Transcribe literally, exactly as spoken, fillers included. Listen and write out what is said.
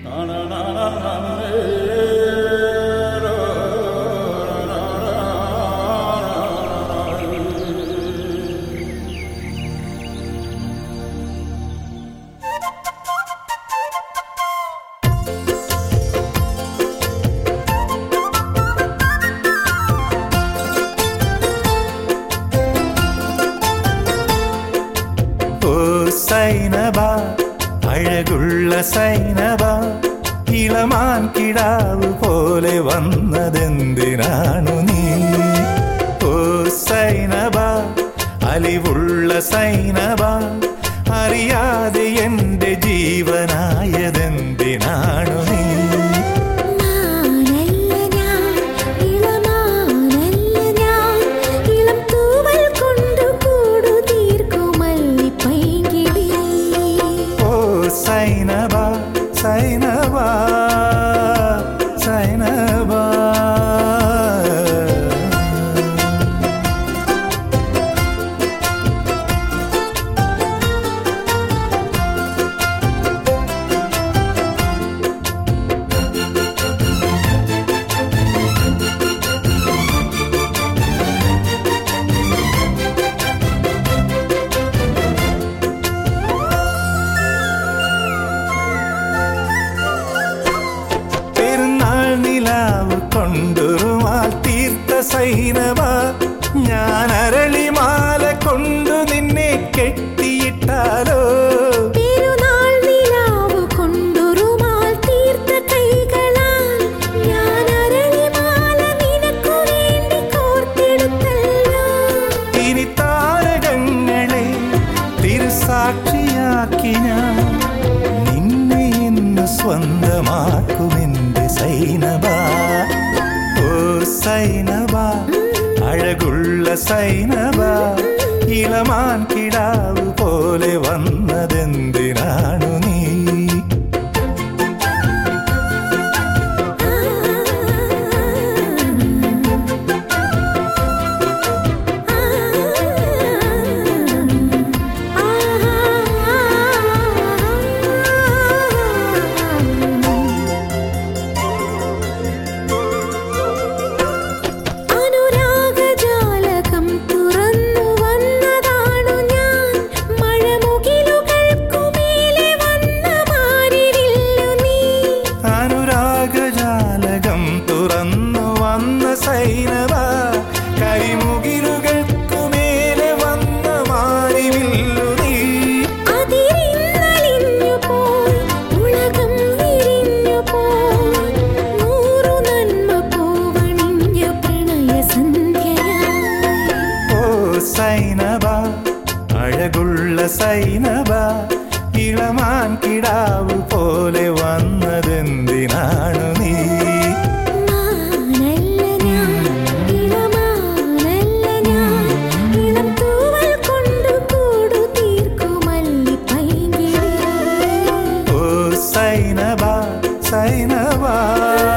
സൈനബ അഴകുള്ള സൈനബ ഇളമാൻ കിടാവ് പോലെ വന്നതെന്തിനാണു നീ? ഓ സൈനബ അലിവുള്ള സൈനബ അറിയാതെ എൻ്റെ ജീവനായതെന്തിനാണു നീ? സൈനബ സൈനബ സൈനബ കൊണ്ടുരുമാൽ തീർത്ത സൈനബ ഞാൻ അരളിമാല കൊണ്ടു നിന്നെ കെട്ടിയിട്ടാലോ? പെരുന്നാൾ നിലാവ് കൊണ്ടുരുമാൽ തീർത്ത കൈകളാൽ ഞാൻ അരളിമാല നിനക്കു വേണ്ടി കോർത്തെടുത്തല്ലോ. ഇനി താരകങ്ങളെ തിരുസാക്ഷിയാക്കി ഞാൻ നിന്നെ ഇന്ന് സ്വന്തമാക്കുമെന്റെ സൈനബ. സൈനബ അഴകുള്ള സൈനബ ഇളമാൻ കിടാവ് പോലെ വന്നതെന്തിനാണു നീ? സൈനബ കരിമുകിലുകൾക്കുമേലെ വന്ന മാരിവില്ലു നീ. അതിരിന്നലിഞ്ഞു പോയി ഉലകം വിരിഞ്ഞു പോയി നൂറു നന്മ പൂവണിഞ്ഞ പ്രണയ സന്ധ്യയായി. ഓ സൈനബ അഴകുള്ള സൈനബ ഇളമാൻ കിടാവ് പോലെ വന്നതെന്തിനാണു നീ? സൈനബ സൈനബ